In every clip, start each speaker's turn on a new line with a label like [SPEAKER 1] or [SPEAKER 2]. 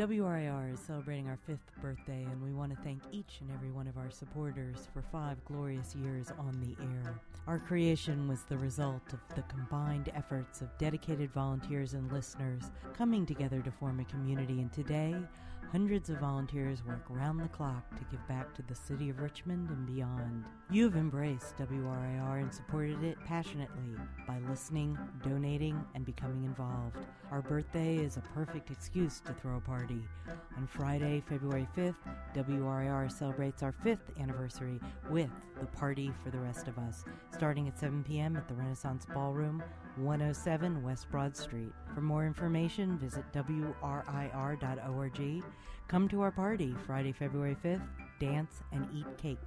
[SPEAKER 1] WRIR is celebrating our 5th birthday, and we want to thank each and every one of our supporters for 5 glorious years on the air. Our creation was the result of the combined efforts of dedicated volunteers and listeners coming together to form a community, and today, hundreds of volunteers work round the clock to give back to the city of Richmond and beyond. You've embraced WRIR and supported it passionately by listening, donating, and becoming involved. Our birthday is a perfect excuse to throw a party. On Friday, February 5th, WRIR celebrates our 5th anniversary with the Party for the Rest of Us, starting at 7 p.m. at the Renaissance Ballroom, 107 West Broad Street. For more information, visit WRIR.org. Come to our party Friday, February 5th, dance and eat cake.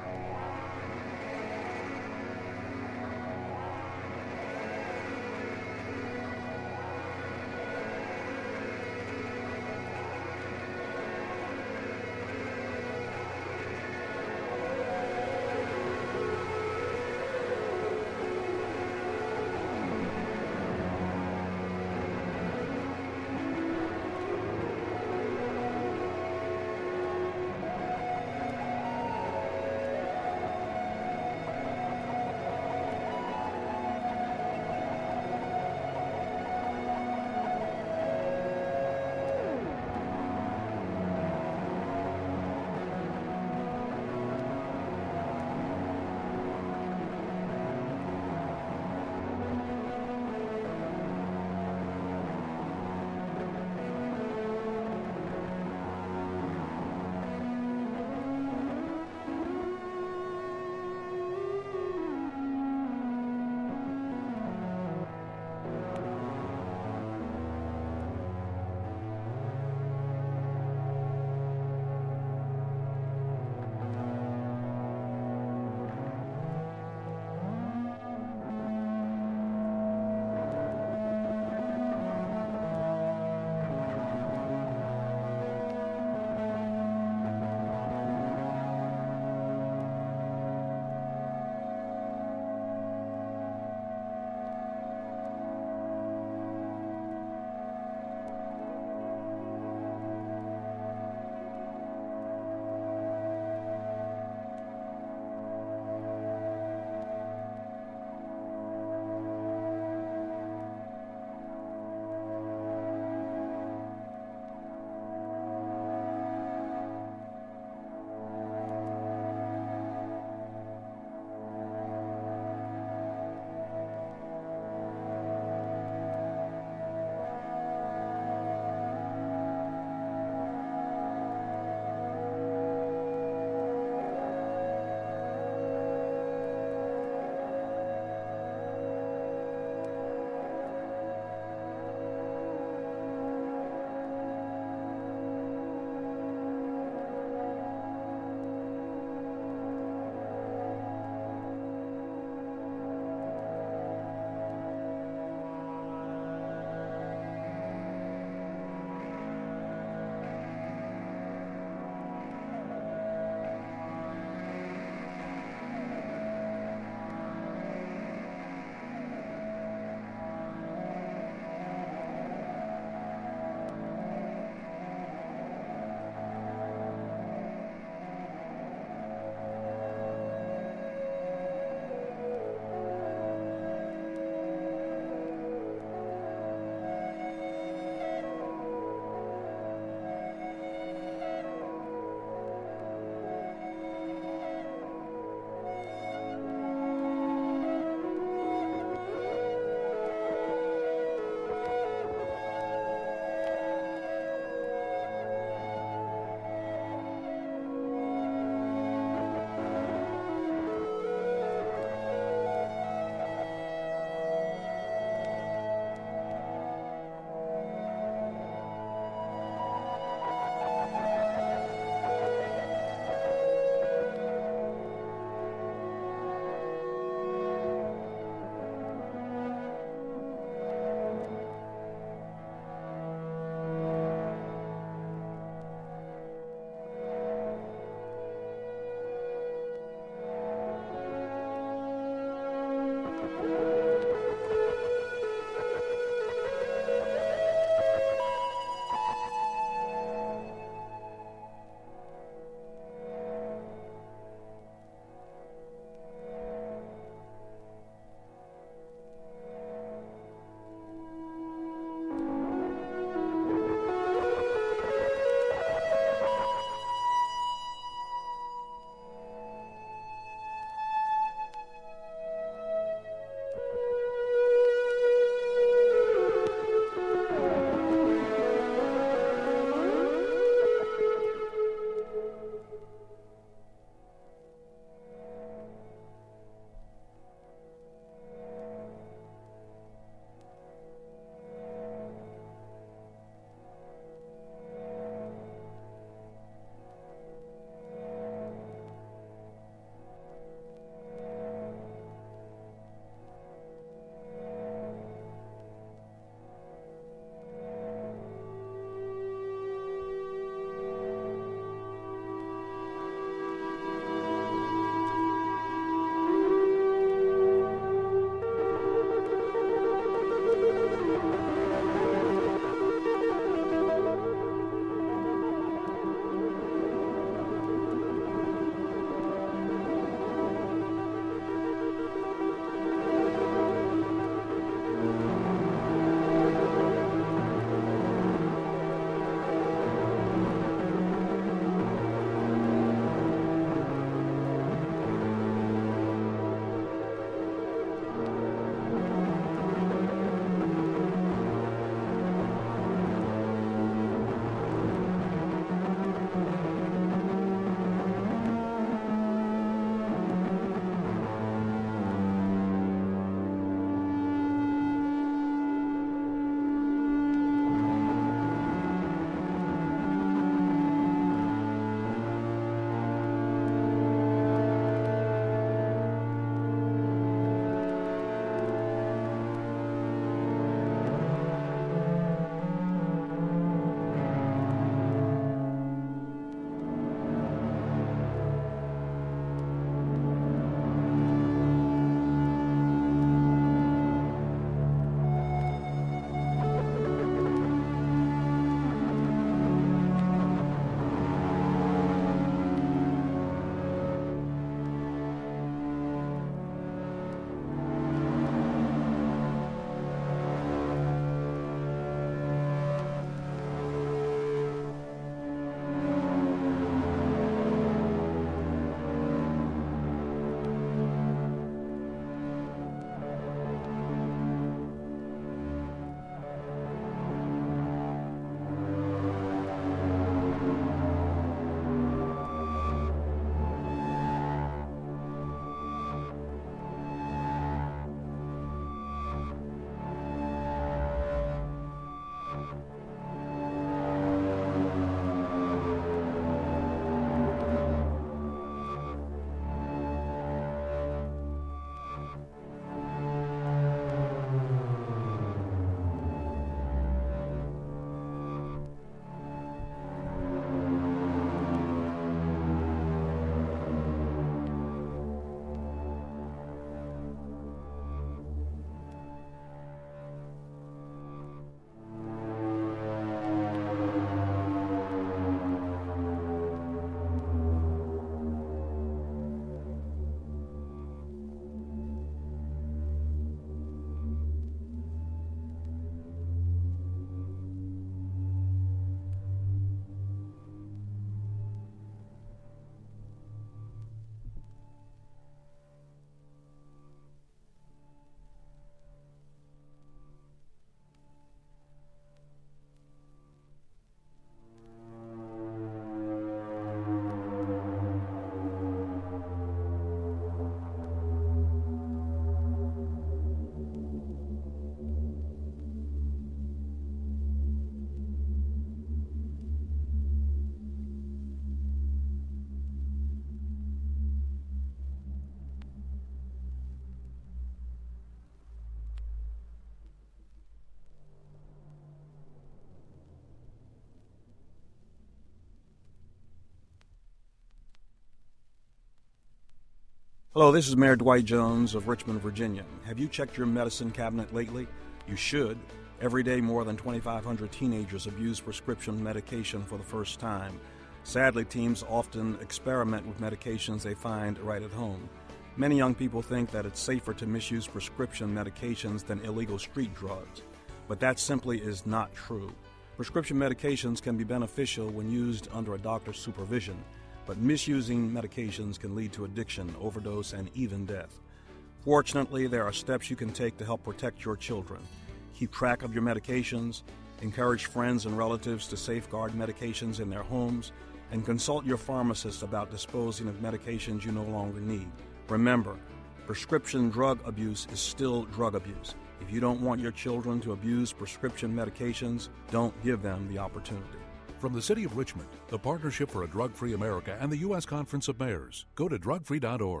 [SPEAKER 2] Hello, this is Mayor Dwight Jones of Richmond, Virginia. Have you checked your medicine cabinet lately? You should. Every day, more than 2,500 teenagers abuse prescription medication for the first time. Sadly, teens often experiment with medications they find right at home. Many young people think that it's safer to misuse prescription medications than illegal street drugs. But that simply is not true. Prescription medications can be beneficial when used under a doctor's supervision, but misusing medications can lead to addiction, overdose, and even death. Fortunately, there are steps you can take to help protect your children. Keep track of your medications, encourage friends and relatives to safeguard medications in their homes, and consult your pharmacist about disposing of medications you no longer need. Remember, prescription drug abuse is still drug abuse. If you don't want your children to abuse prescription medications, don't give them the opportunity.
[SPEAKER 3] From the City of Richmond, the Partnership for a Drug-Free America, and the U.S. Conference of Mayors, go to drugfree.org.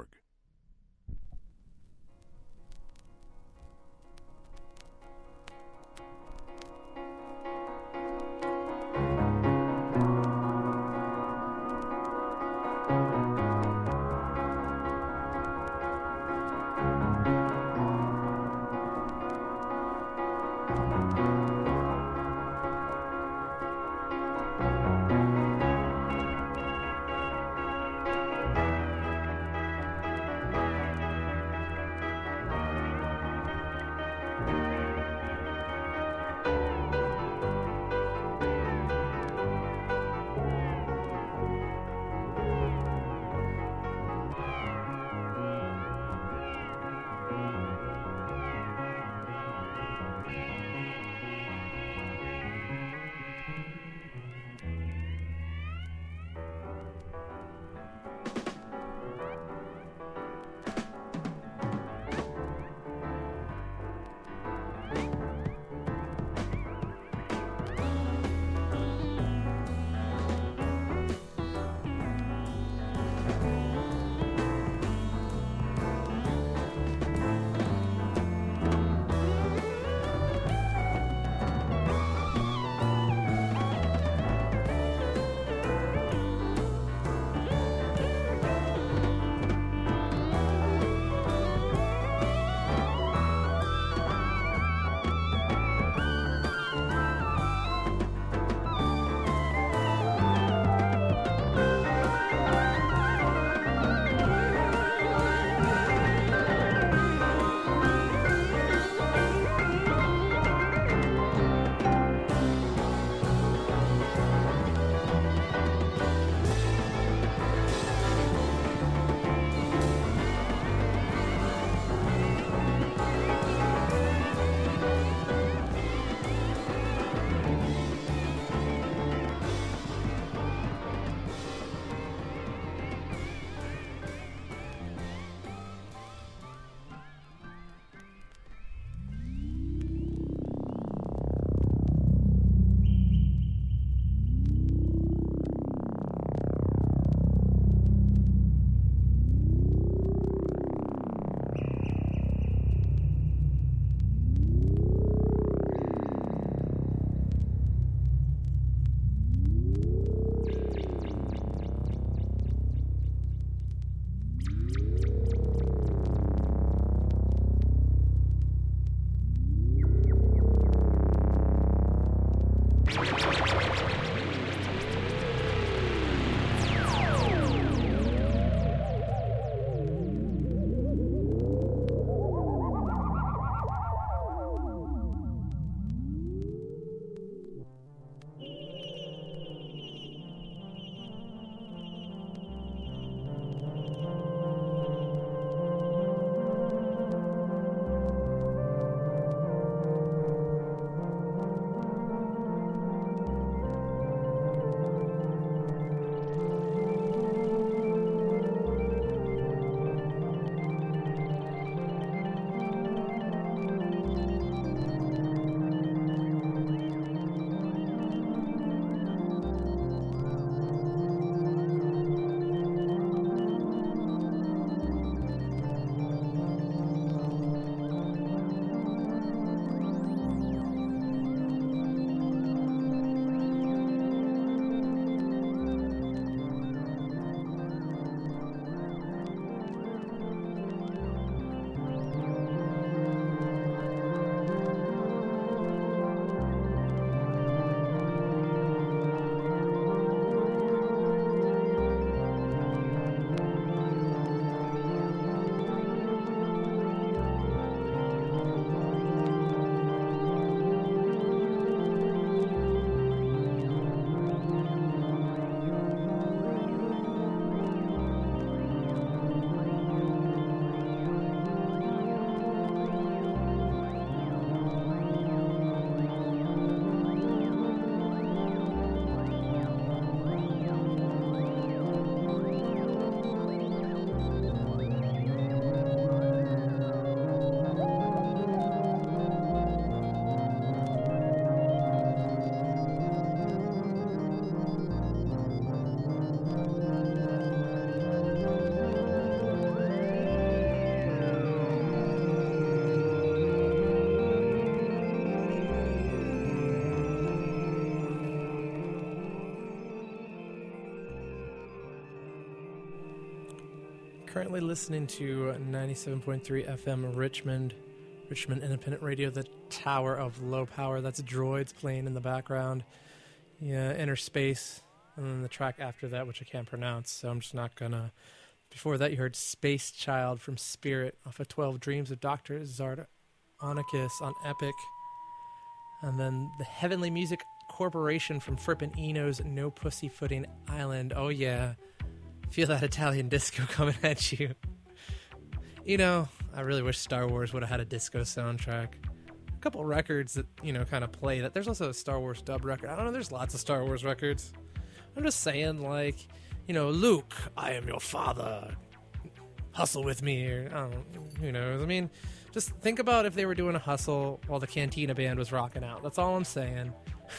[SPEAKER 4] Currently listening to 97.3 FM Richmond Independent Radio, the Tower of Low Power. That's Droids playing in the background. Yeah, Inner Space. And then the track after that, which I can't pronounce, so I'm just not gonna. Before that, you heard Space Child from Spirit off of 12 Dreams of Dr. Zardonicus on Epic. And then the Heavenly Music Corporation from Frippin' Eno's No Pussyfooting Island. Oh yeah. Feel that Italian disco coming at you. You know, I really wish Star Wars would have had a disco soundtrack. A couple records that, you know, kind of play that. There's also a Star Wars dub record. I don't know, there's lots of Star Wars records. I'm just saying, like, you know, Luke, I am your father. Hustle with me. Or, I don't know, who knows? I mean, just think about if they were doing a hustle while the Cantina Band was rocking out. That's all I'm saying.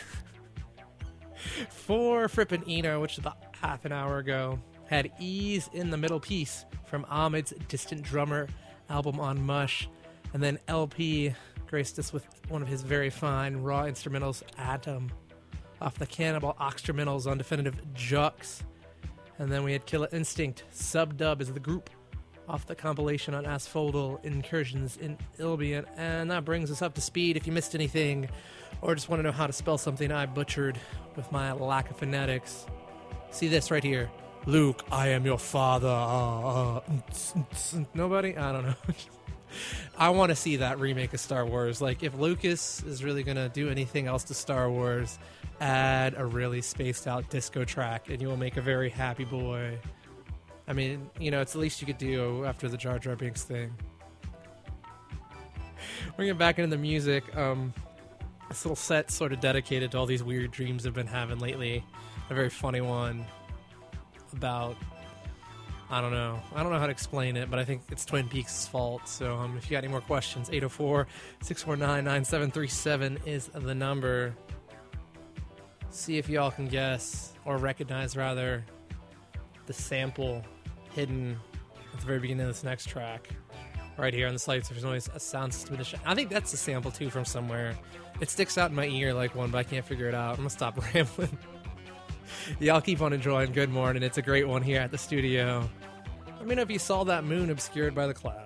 [SPEAKER 4] For Frippin' Eno, which is about half an hour ago, had Ease in the Middle Piece from Ahmed's Distant Drummer album on Mush. And then LP graced us with one of his very fine raw instrumentals, Atom, off the Cannibal Oxtramentals on Definitive Jux. And then we had Killer Instinct, Sub-Dub is the group, off the compilation on Asphodel, Incursions in Ilbian. And that brings us up to speed. If you missed anything, or just want to know how to spell something I butchered with my lack of phonetics, see this right here. Luke, I am your father. Nobody? I don't know. I want to see that remake of Star Wars. Like, if Lucas is really going to do anything else to Star Wars, add a really spaced out disco track and you will make a very happy boy. I mean, you know, it's the least you could do after the Jar Jar Binks thing. We're getting back into the music. This little set sort of dedicated to all these weird dreams I've been having lately. A very funny one about, I don't know how to explain it, but I think it's Twin Peaks' fault. So if you got any more questions, 804-649-9737 is the number. See if y'all can guess, or recognize rather, the sample hidden at the very beginning of this next track. Right here on the Slight Surface Noise, a sound system edition. I think that's a sample too from somewhere. It sticks out in my ear like one, but I can't figure it out. I'm gonna stop rambling. Y'all keep on enjoying Good Morning. It's a great one here at the studio. Let me know if you saw that moon obscured by the clouds.